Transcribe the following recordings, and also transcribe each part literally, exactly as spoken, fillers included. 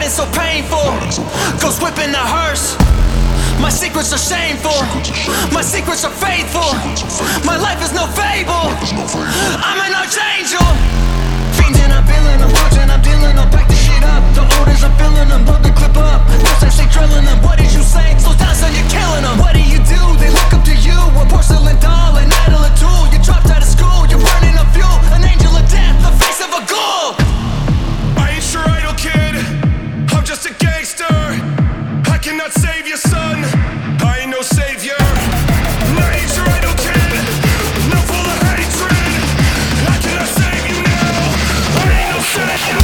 is so painful. Ghost whipping the hearse. My secrets are shameful. My secrets are faithful. My life is no fable. I'm an archangel. Fiending, I'm feeling them. Watching, I'm dealing them. Back the shit up. The orders, I'm filling them. Load the clip up. First I say drilling them. What did you say? Slow down, son, you're killing them. What do you do? They look up to you. A porcelain doll, an idol, a tool. You dropped out of school. You're burning up fuel. An angel of death, the face of a ghoul. I ain't your idol, kid. I'm just a gangster. I cannot save your son. I ain't no savior. I ain't your idol, kid. No full of hatred. I cannot save you now. I ain't no savior.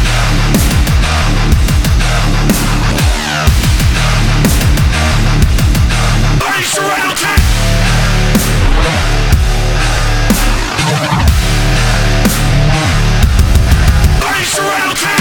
I ain't your idol, kid. I ain't your idol, kid.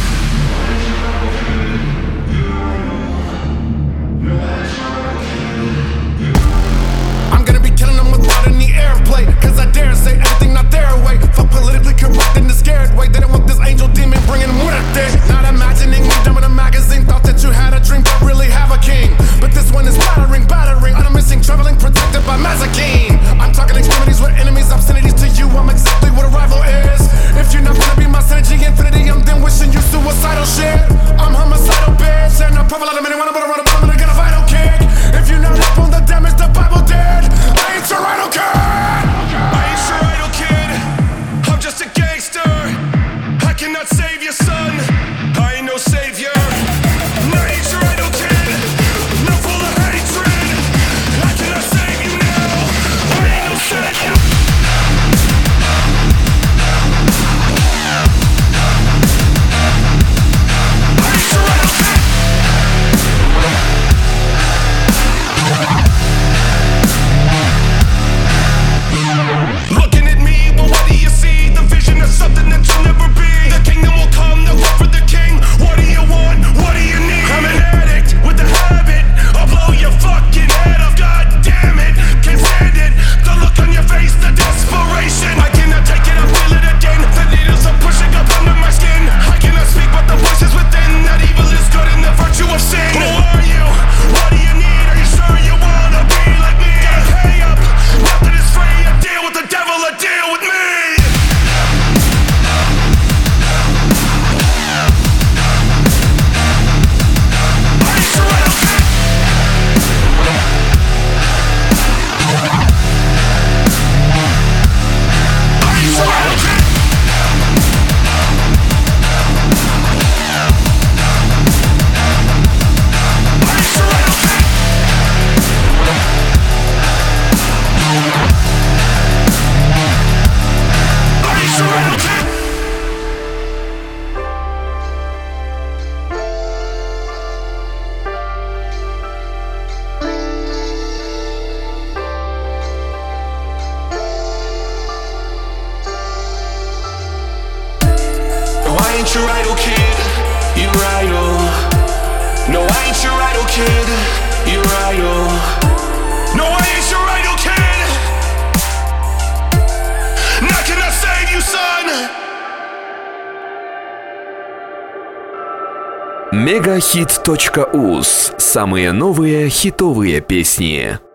Airplay, cause I dare say everything not their way. Fuck politically correct in the scared way. They don't want this angel demon bringing muerte. Not imagining me dumb in a magazine. Thought that you had a dream but really have a king. But this one is battering, battering. On a missing, traveling, protected by Mazakine. I'm talking extremities with enemies, obscenities to you. I'm exactly what a rival is. If you're not gonna be my synergy infinity, I'm then wishing you suicidal shit. I'm homicidal bitch. And I'm probably not a minute when I'm gonna run up, I'm gonna get a vital kick. If you're not up on the damage the Bible did, I ain't your idol kid. I ain't your idol, kid. I'm just a gangster. I cannot save your son. I ain't no savior. I ain't your idol, kid. No full of hatred. I cannot save you now. I ain't no savior. I ain't your idol, kid. Looking at me, but what do you see? The vision of something that you'll never be. The kingdom will come, they'll look for the king. What do you want? What do you need? I'm an addict with a habit. I'll blow your fucking head off, god damn it. Can't stand it, the look on your face, the desperation. I cannot take it, I feel it again. The needles are pushing up under my skin. I cannot speak, but the voice is within. That evil is good and the virtue of sin. Who are you? What do you need? Are you sure you wanna be like me? Gotta pay up, nothing is free. I deal with the devil, a deal with me. I ain't your idol, kid. I ain't your idol, kid. I ain't your idol, kid. I ain't your idol, kid. No, I ain't your idol, kid. You're idol. No, I ain't your idol, kid. You're idol. No, I ain't your idol, kid. Not gonna save you, son. мегахит точка уз. Самые новые хитовые песни.